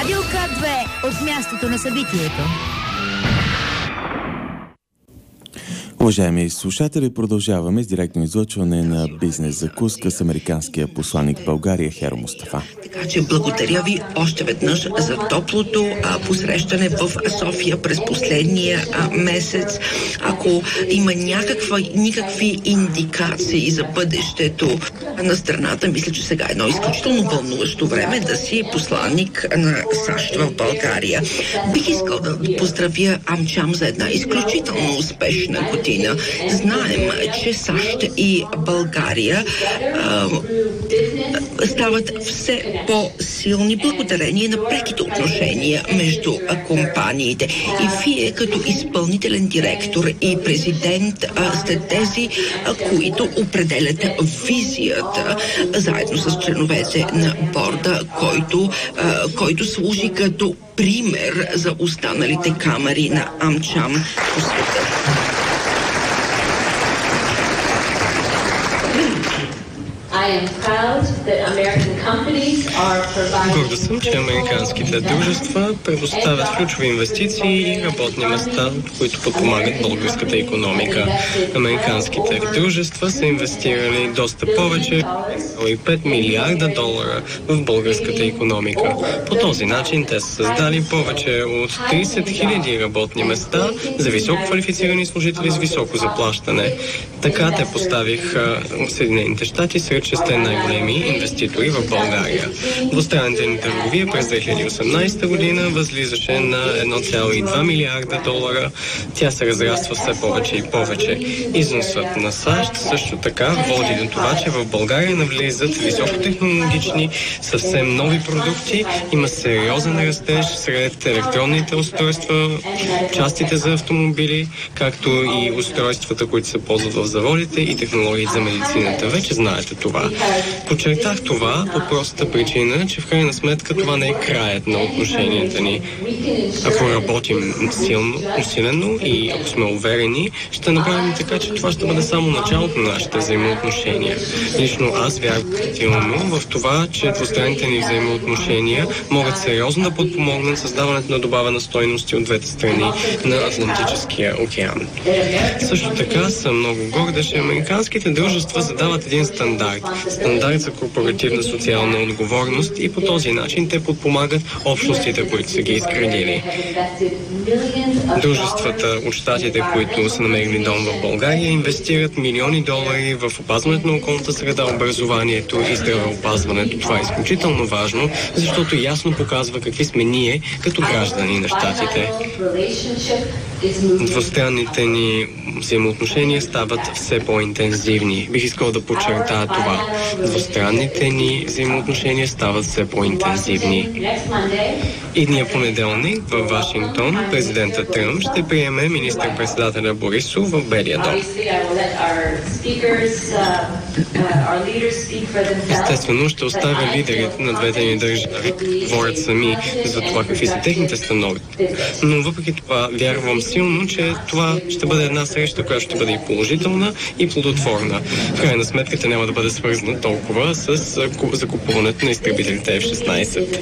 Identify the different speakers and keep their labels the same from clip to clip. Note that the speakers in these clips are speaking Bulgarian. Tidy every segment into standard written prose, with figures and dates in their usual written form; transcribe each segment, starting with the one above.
Speaker 1: Радио К2 от мястото на събитието.
Speaker 2: Уважаеми слушатели, продължаваме с директно излъчване на бизнес закуска с американския посланик в България Херо Мустафа.
Speaker 3: Така че благодаря ви още веднъж за топлото посрещане в София през последния месец. Ако има никакви индикации за бъдещето на страната, мисля, че сега е едно изключително вълнуващо време да си посланник на САЩ в България. Бих искал да поздравя Амчам за една изключително успешна година. Знаем, че САЩ и България стават все по-силни благодарение на преките отношения между компаниите. И вие като изпълнителен директор и президент сте тези, които определят визията заедно с членовете на борда, който служи като пример за останалите камери на Амчам по света.
Speaker 4: Горда съм, че американските дружества предоставят ключови инвестиции и работни места, които подпомагат българската икономика. Американските дружества са инвестирали доста повече, 5 милиарда долара в българската икономика. По този начин те са създали повече от 30 хиляди работни места за високо квалифицирани служители с високо заплащане. Така те поставиха Съединените щати сред 6 най-големи инвеститори в България. Двустранната ни търговия през 2018 година възлизаше на 1,2 милиарда долара. Тя се разраства все повече и повече. Износът на САЩ също така води до това, че в България навлизат високотехнологични, съвсем нови продукти. Има сериозен растеж сред електронните устройства, частите за автомобили, както и устройствата, които се ползват в заводите и технологии за медицината. Вече знаете това. Подчертах това по простата причина, че в крайна сметка това не е краят на отношенията ни. Ако работим усилено и ако сме уверени, ще направим така, че това ще бъде само началото на нашите взаимоотношения. Лично аз вярвам силно в това, че двустранните ни взаимоотношения могат сериозно да подпомогнат създаването на добавена стойност от двете страни на Атлантическия океан. Също така съм много горда, че американските дружества задават един стандарт за корпоративна социална отговорност и по този начин те подпомагат общностите, които са ги изградили. Дружествата от щатите, които са намерили дом в България, инвестират милиони долари в опазването на околната среда, образованието и здравеопазването. Това е изключително важно, защото ясно показва какви сме ние като граждани на щатите. Двустранните ни взаимоотношения стават все по-интензивни. Бих искал да подчертая това. Двустранните ни взаимоотношения стават все по-интензивни. Идния понеделник във Вашингтон президентът Тръмп ще приеме министър-председателя Борисов в Белия дом. Естествено, ще оставя лидерите на двете ни държави говорят сами за това какви са техните становища. Но въпреки това вярвам силно, че това ще бъде една среща, която ще бъде и положителна, и плодотворна. В крайна сметка тя няма да бъде свързана толкова с закупуването на изтребителите F-16.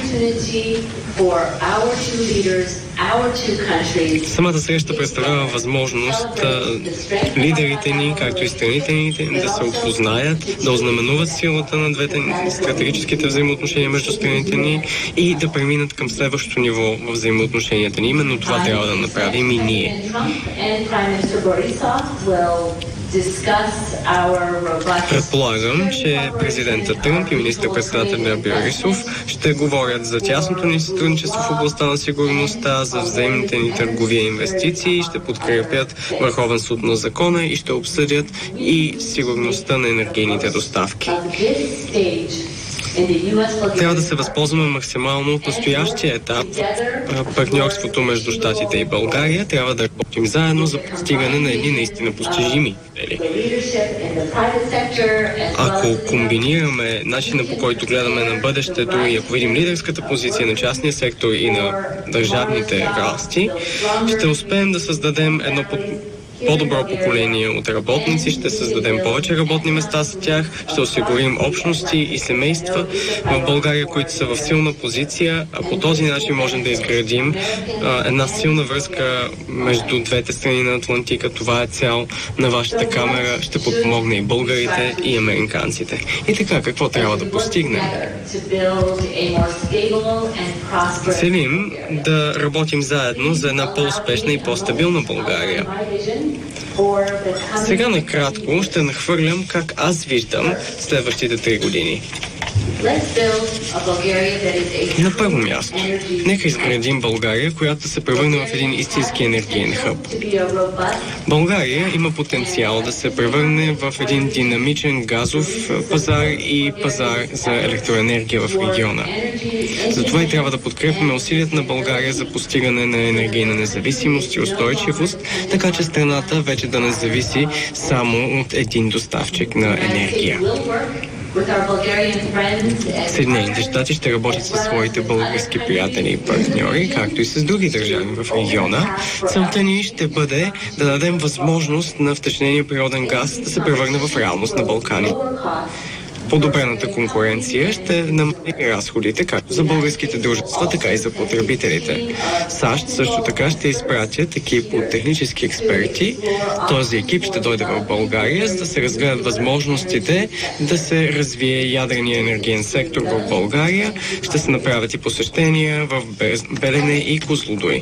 Speaker 4: Самата среща представлява възможност лидерите ни, както и страните ни, да се опознаят, да ознаменуват силата на двете стратегическите взаимоотношения между страните ни и да преминат към следващото ниво в взаимоотношенията ни. Именно това трябва да направим и ние. Предполагам, че президентът Тръмп и министър-председателя Борисов ще говорят за тясното ни сътрудничество в областта на сигурността, за взаимните ни търговия и инвестиции, ще подкрепят върховенството на закона и ще обсъдят и сигурността на енергийните доставки. Трябва да се възползваме максимално от настоящия етап. Партньорството между щатите и България трябва да работим заедно за постигане на едни наистина постижими цели. Ако комбинираме начина, по който гледаме на бъдещето и ако видим лидерската позиция на частния сектор и на държавните власти, ще успеем да създадем едно по-добро поколение от работници, ще създадем повече работни места за тях, ще осигурим общности и семейства в България, които са в силна позиция, а по този начин можем да изградим една силна връзка между двете страни на Атлантика. Това е цел на вашата камера. Ще подпомогне и българите, и американците. И така, какво трябва да постигнем? Целим да работим заедно за една по-успешна и по-стабилна България. Сега накратко ще нахвърлям как аз виждам следващите 3 години. На първо място, нека изградим България, която се превърне в един истински енергиен хъб. България има потенциал да се превърне в един динамичен газов пазар и пазар за електроенергия в региона. Затова и трябва да подкрепяме усилията на България за постигане на енергийна независимост и устойчивост, така че страната вече да не зависи само от един доставчик на енергия. Съединените щати ще работят със своите български приятели и партньори, както и с други държави в региона. Целта ни ще бъде да дадем възможност на втечнения природен газ да се превърне в реалност на Балкани. Подобрената конкуренция ще намали разходите както за българските дружества, така и за потребителите. САЩ също така ще изпратят екип от технически експерти. Този екип ще дойде в България, за да се разгледат възможностите да се развие ядрения енергиен сектор в България. Ще се направят и посещения в Белене и Козлодуй.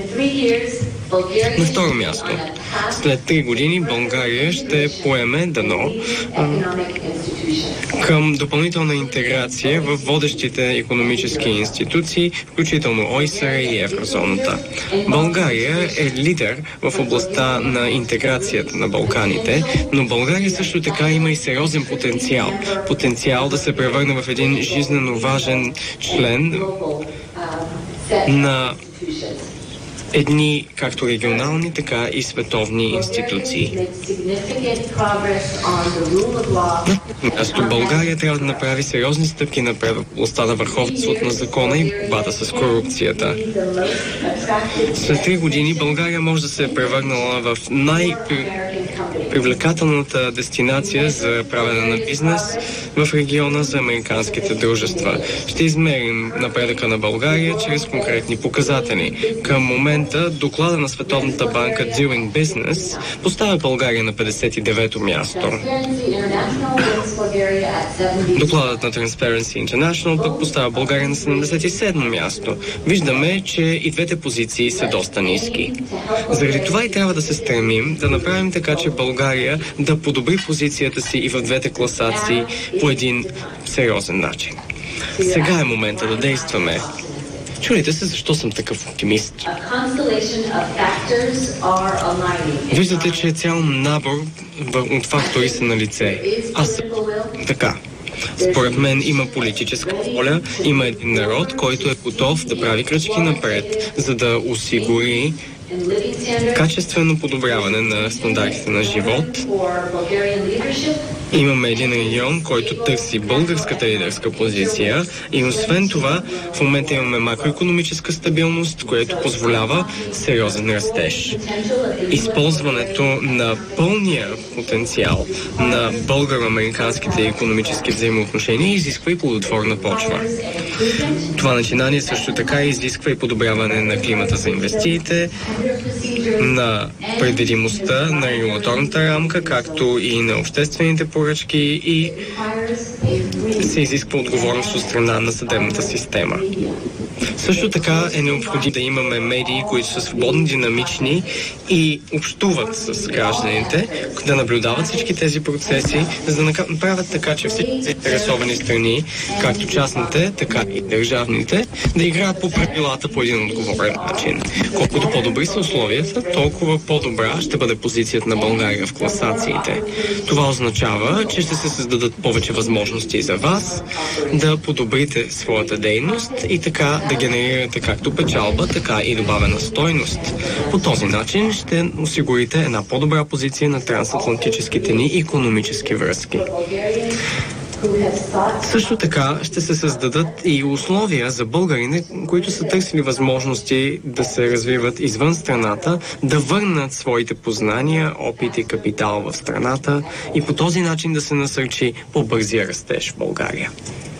Speaker 4: На второ място, след 3 години България ще поеме дано към допълнителна интеграция в водещите икономически институции, включително ОИСР и Еврозоната. България е лидер в областта на интеграцията на Балканите, но България също така има и сериозен потенциал. Потенциал да се превърне в един жизнено важен член на едни както регионални, така и световни институции. На България трябва да направи сериозни стъпки напред в областта на върховенството на закона и борбата с корупцията. След 3 години България може да се е превърнала в най-привлекателната дестинация за правене на бизнес в региона за американските дружества. Ще измерим напредъка на България чрез конкретни показатели. Към момента доклада на Световната банка Doing Business поставя България на 59-то място. Докладът на Transparency International пък поставя България на 77-то място. Виждаме, че и двете позиции са доста ниски. Заради това и трябва да се стремим да направим така, че България да подобри позицията си и в двете класации по един сериозен начин. Сега е момента да действаме. Чудите се защо съм такъв оптимист. Виждате, че цял набор от фактори са на лице. Аз съм така. Според мен има политическа воля, има един народ, който е готов да прави крачки напред, за да осигури качествено подобряване на стандартите на живот. Имаме един регион, който търси българската лидерска позиция и освен това в момента имаме макроекономическа стабилност, което позволява сериозен растеж. Използването на пълния потенциал на българо-американските икономически взаимоотношения изисква и плодотворна почва. Това начинание също така изисква и подобряване на климата за инвестициите, на предвидимостта на регулаторната рамка, както и на обществените поръчки и се изисква отговорност от страна на съдебната система. Също така е необходимо да имаме медии, които са свободни, динамични и общуват с гражданите, да наблюдават всички тези процеси, за да направят така, че всички заинтересовани страни, както частните, така и държавните, да играят по правилата по един отговорен начин. Колкото по-добри са условията, толкова по-добра ще бъде позицията на България в класациите. Това означава, че ще се създадат повече възможности за вас да подобрите своята дейност и така да генерирате както печалба, така и добавена стойност. По този начин ще осигурите една по-добра позиция на трансатлантическите ни икономически връзки. Също така ще се създадат и условия за българите, които са търсили възможности да се развиват извън страната, да върнат своите познания, опит и капитал в страната и по този начин да се насърчи по-бързия растеж в България.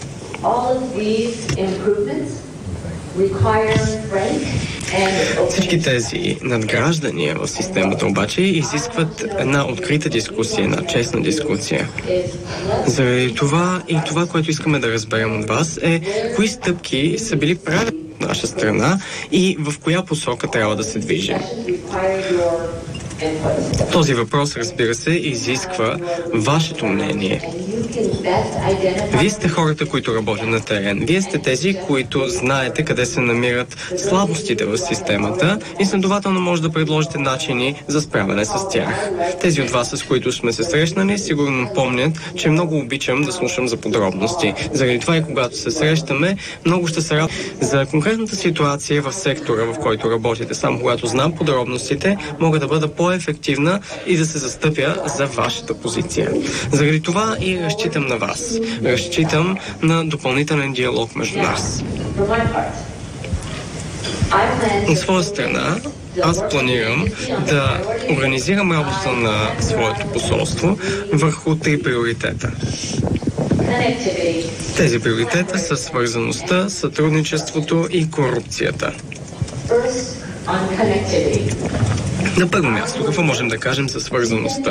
Speaker 4: Всички тези надграждания в системата обаче изискват една открита дискусия, една честна дискусия. Заради това и това, което искаме да разберем от вас е кои стъпки са били правилни в наша страна и в коя посока трябва да се движим. Този въпрос, разбира се, изисква вашето мнение. Вие сте хората, които работят на терен. Вие сте тези, които знаете къде се намират слабостите в системата и следователно може да предложите начини за справяне с тях. Тези от вас, с които сме се срещнали, сигурно помнят, че много обичам да слушам за подробности. Заради това и когато се срещаме, много ще се радвам за конкретната ситуация в сектора, в който работите. Само когато знам подробностите, мога да бъда по-ефективна и да се застъпя за вашата позиция. Заради това и разчитам на вас. Разчитам на допълнителен диалог между нас. От своя страна, аз планирам да организирам работа на своето посолство върху 3 приоритета. Тези приоритета са свързаността, сътрудничеството и корупцията. На първо място, какво можем да кажем за свързаността?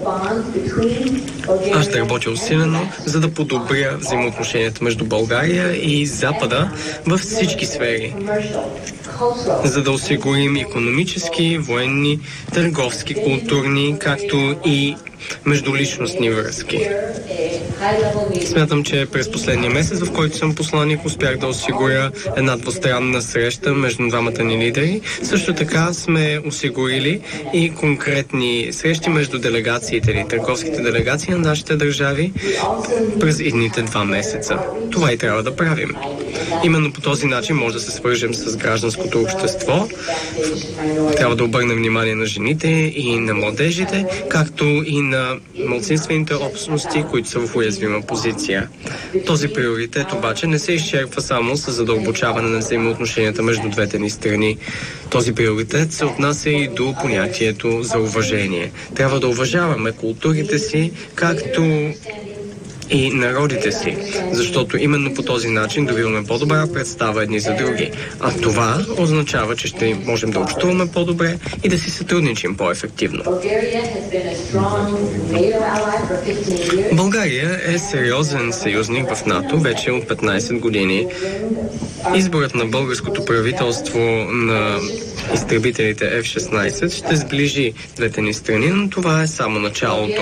Speaker 4: Аз ще работя усилено, за да подобря взаимоотношенията между България и Запада във всички сфери, за да осигурим икономически, военни, търговски, културни, както и междуличностни връзки. Смятам, че през последния месец, в който съм посланик, успях да осигуря една двустранна среща между двамата ни лидери. Също така сме осигурили и конкретни срещи между делегациите или търговските делегации на нашите държави през идните 2 месеца. Това и трябва да правим. Именно по този начин може да се свържем с гражданското общество. Трябва да обърнем внимание на жените и на младежите, както и на малцинствените общности, които са в уязвима позиция. Този приоритет обаче не се изчерпва само с задълбочаване на взаимоотношенията между двете ни страни. Този приоритет се отнася и до понятието за уважение. Трябва да уважаваме културите си, както и народите си, защото именно по този начин добиваме по-добра представа едни за други. А това означава, че ще можем да общуваме по-добре и да си сътрудничим по-ефективно. България е сериозен съюзник в НАТО вече от 15 години. Изборът на българското правителство на изтребителите F-16 ще сближи двете ни страни, но това е само началото.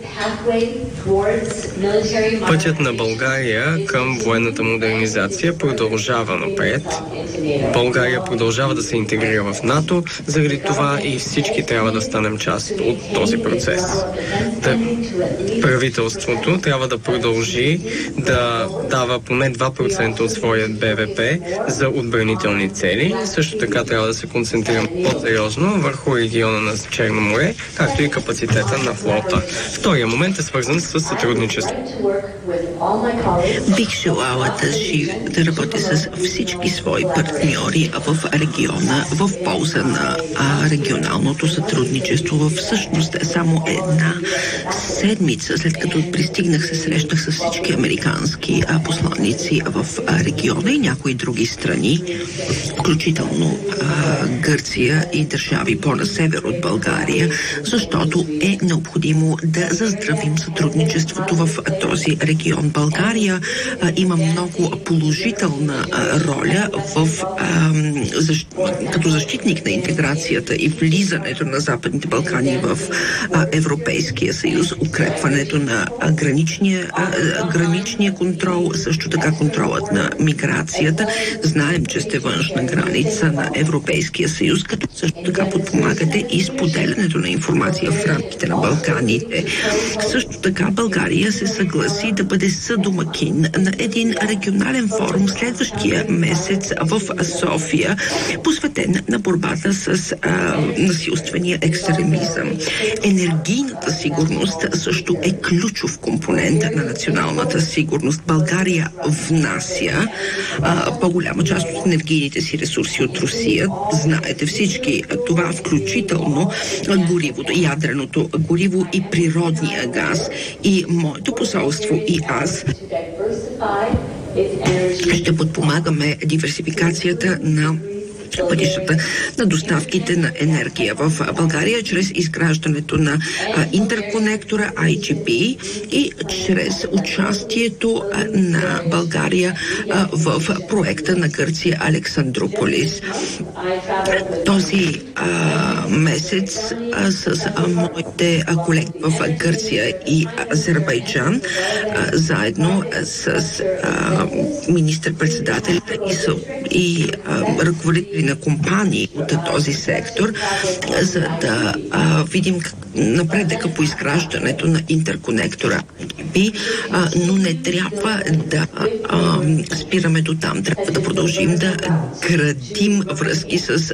Speaker 4: Пътят на България към военната модернизация продължава напред. България продължава да се интегрира в НАТО, заради това и всички трябва да станем част от този процес. Правителството трябва да продължи да дава поне 2% от своя БВП за отбранителни цели. Също така трябва да се концентрирам по-сериозно върху региона на Черно море, както и капацитета на флота. Втория момент е свързан с сътрудничество.
Speaker 3: Бих желала да работя с всички свои партньори в региона в полза на регионалното сътрудничество. Всъщност само една седмица след като пристигнах, се срещнах с всички американски посланици в региона и някои други страни, включително Гърция и държави по-на север от България, защото е необходимо да заздравим сътрудничеството в този регион. България има много положителна роля като защитник на интеграцията и влизането на Западните Балкани в Европейския съюз, укрепването на граничния контрол, също така контролът на миграцията. Знаем, че сте външна граница на Европейския съюз, като също така подпомагате и споделянето на информация в рамките на Балканите. Също така България се съгласи да бъде съдомакин на един регионален форум следващия месец в София, посветен на борбата с насилствения екстремизъм. Енергийната сигурност също е ключов компонент на националната сигурност. България внася по-голяма част от енергийните си ресурси от Русия. Знаете всички, това включително горивото, ядреното гориво и природния газ. И моето посолство и аз ще подпомагаме диверсификацията на пътищата на доставките на енергия в България чрез изграждането на интерконектора IGB и чрез участието на България в проекта на Гърция Александрополис. Този месец с моите колеги в Гърция и Азербайджан, заедно с министър-председателите и ръководители на компании от този сектор, за да видим напредъка по изграждането на интерконектора. Но не трябва да спираме до там. Трябва да продължим да градим връзки с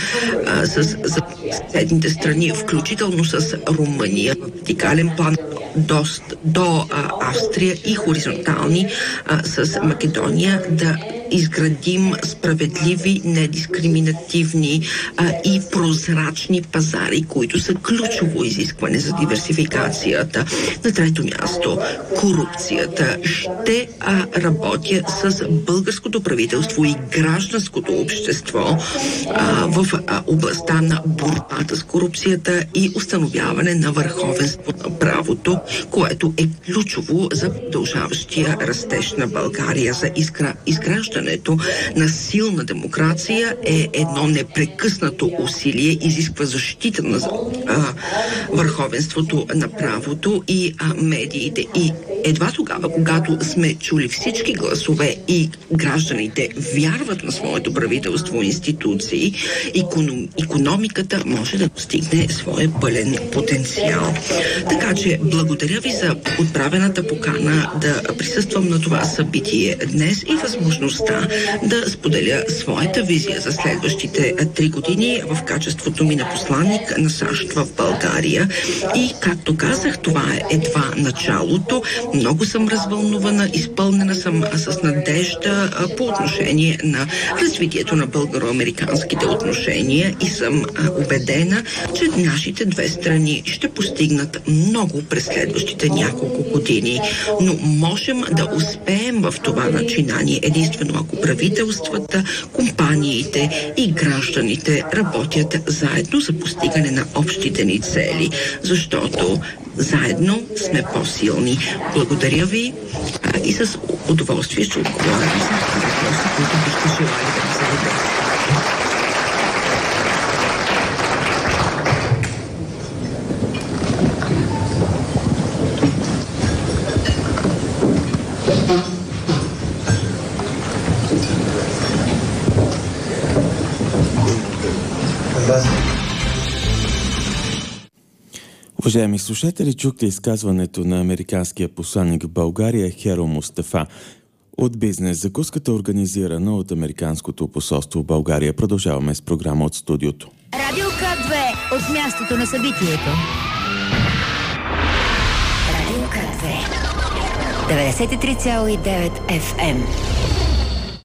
Speaker 3: съседните страни, включително с Румъния, в вертикален план до Австрия и хоризонтални с Македония, да изградим справедливи, недискриминативни и прозрачни пазари, които са ключово изискване за диверсификацията. На трето място, корупцията. Ще работя с българското правителство и гражданското общество в областта на борбата с корупцията и установяване на върховенство на правото, което е ключово за продължаващия растеж на България. За изграждането на силна демокрация е едно непрекъснато усилие, изисква защита на върховенството на правото и медиите. И едва тогава, когато сме чули всички гласове и гражданите вярват на своето правителство и институции, икономиката може да достигне своя пълен потенциал. Така че благодаря ви за отправената покана да присъствам на това събитие днес и възможността да споделя своята визия за следващите 3 години в качеството ми на посланник на САЩ в България. И, както казах, това е едва началото. Много съм развълнувана, изпълнена съм с надежда по отношение на развитието на българо-американските отношения и съм убедена, че нашите две страни ще постигнат много през следващите няколко години. Но можем да успеем в това начинание единствено ако правителствата, компаниите и гражданите работят заедно за постигане на общите ни цели, защото заедно сме по-силни. Благодаря ви и с удоволствие ще отговоря за въпроси, които бихте желали да ми зададете.
Speaker 2: Уважаеми слушатели, чухте изказването на американския посланник в България Херо Мустафа от бизнес закуската, организирана от Американското посолство в България. Продължаваме с програма от студиото.
Speaker 1: Радио К2 от мястото на събитието. Радио К2 93,9 FM.